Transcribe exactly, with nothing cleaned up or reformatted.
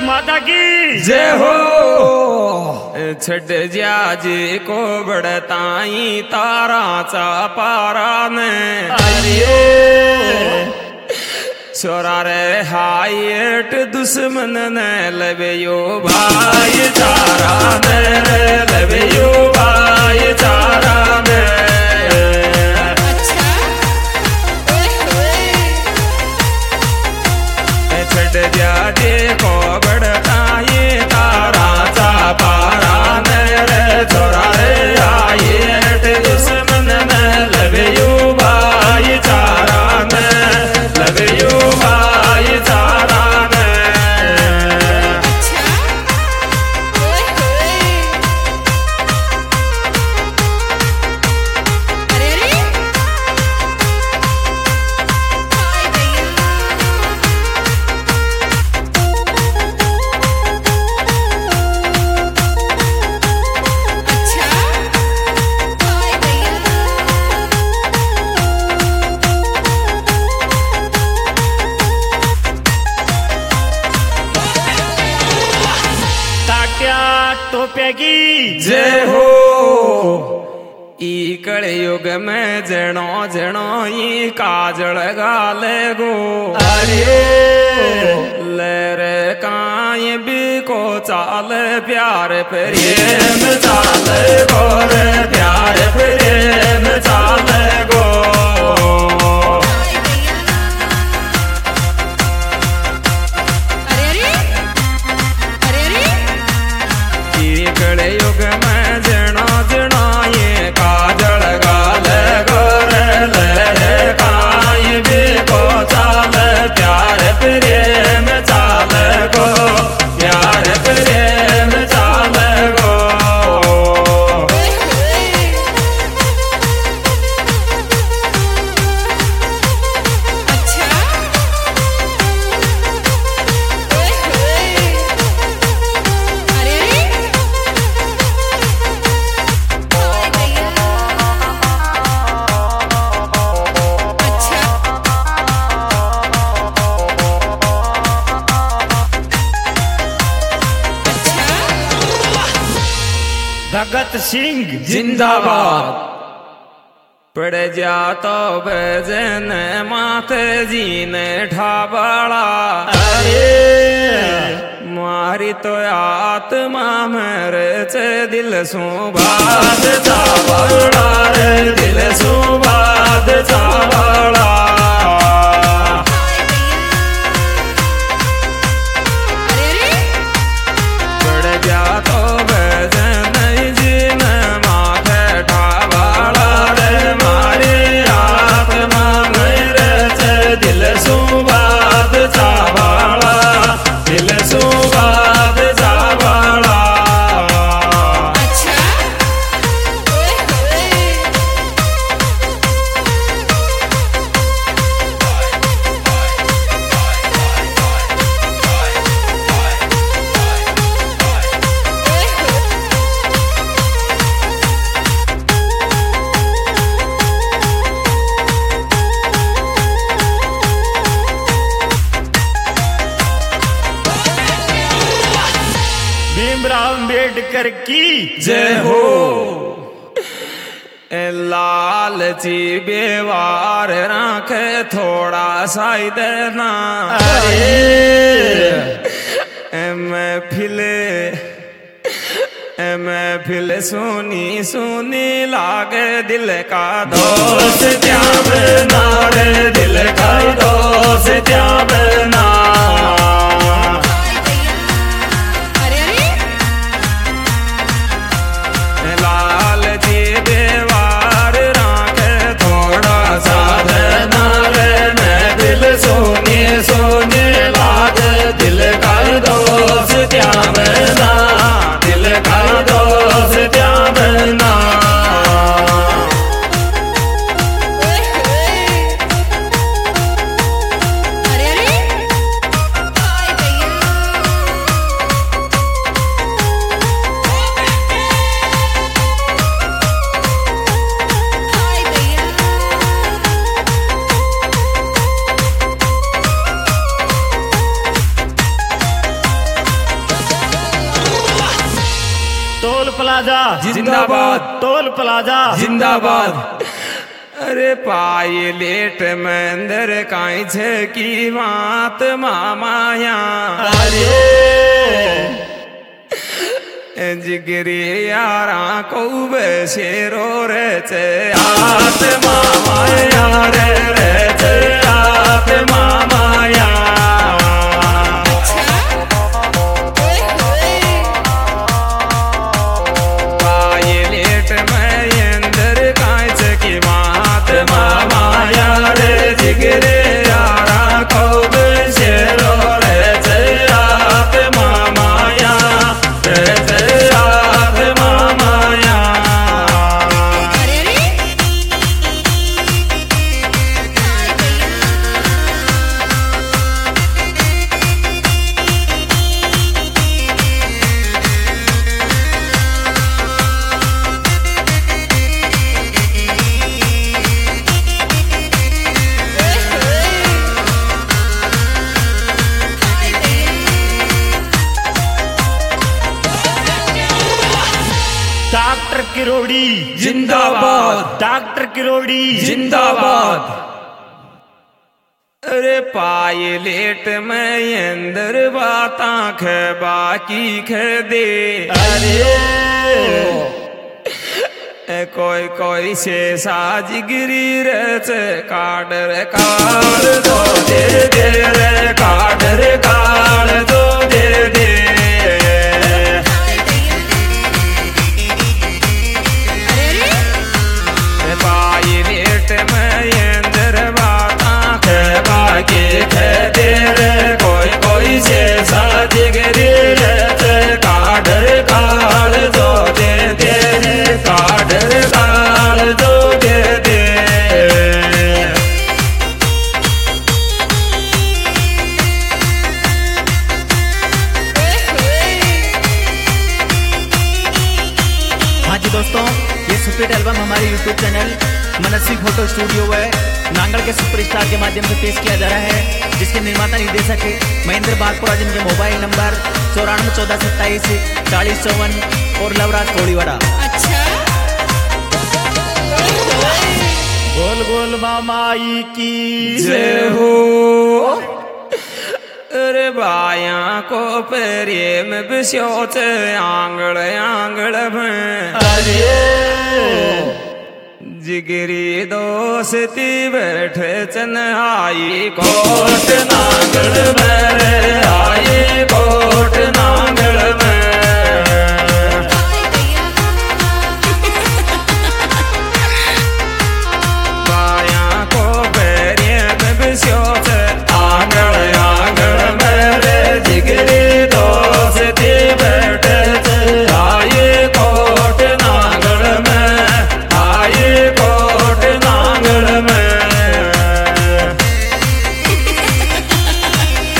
माता की जय हो। छठ जी को बड़ताई तारा चा पारा ने छोरा रे हाइट दुश्मन ने लबे यो भाई चारा ने लबे यो भाई चारा ने छठ जाजे को बड़ताई तारा चा पारा ने छोरा रे हाइट दुश्मन ने लबे यो भाई चारा ने लबे यो भाई चारा ने टोप्यागी जय हो। ई कलयुग में जनो जनो ई काजल गाले गो अरे लेरे काई भी को चाल प्यार प्रेम चाल गो रे प्यार प्रेम चाल गो कलयुग में जनो जनो ये काजल गाल गोरे ले काई भी को चाल प्यार प्रेम चाल गो प्यार प्रेम चाल गो भगत सिंह जिंदाबाद। पड़ जा तो बजन माते जी ने ढाबड़ा अरे मारी तो आत्मा मेरे चे दिल सुबाद चावड़ा रे दिल सुबाद चावड़ा पड़ जा तो भीमराव अम्बेडकर की जय हो। लालची बेवार राखे थोड़ा सा देना अरे महफिल महफिल सुनी सुनी लागे दिल का दोस्त क्या बना रे दिल का दोस्त क्या बना सोने सोने लाग दिल का दोस्त क्या बना दिल का दोस्त क्या बना प्लाजा जिंदाबाद, टोल प्लाजा जिंदाबाद। अरे पाए लेट में अंदर काई छे की बात मामाया। अरे जिगरी यारा को शेरो रे चे आत मामाया रे रे चे आत मामाया। पाए लेट में अंदर काई छे की बात मामाया रे जिगरी यारा को शेरो रे चे आत मामाया रे चे आत मामाया। डॉक्टर किरोड़ी जिंदाबाद, डॉक्टर किरोड़ी जिंदाबाद। अरे पाए लेट में अंदर बाता खे बाकी खे दे। अरे ए कोई कोई से साजगिरी रे से काट रे काट दो दे दे रे काट रे काट दो दे दे। पाए लेट में अंदर बाता खे बाकी खे दे रे कोई कोई से साजगिरी रे से काट रे काट दो दे दे रे काट रे काट दो दे दे। हाँ जी दोस्तों, ये सुपरहिट एल्बम हमारे YouTube channel Manasvi photo studio व नांगल के सुपरस्टार के माध्यम से पेश किया जा रहा है, जिसके निर्माता निर्देशक है महेंद्र बागपुरा, जिनके मोबाइल नंबर चौरानवे चौदह सत्ताईस चालीस चौवन और लवराज कोड़ीवाड़ा। गोल गोल मामाई की जय हो। अरे बाया को पेरे में बिस्योच आंगड़ आंगड़ में। अरे जिगरी दोस्ती बैठे चन आई कोट नागड़ में रे आई कोट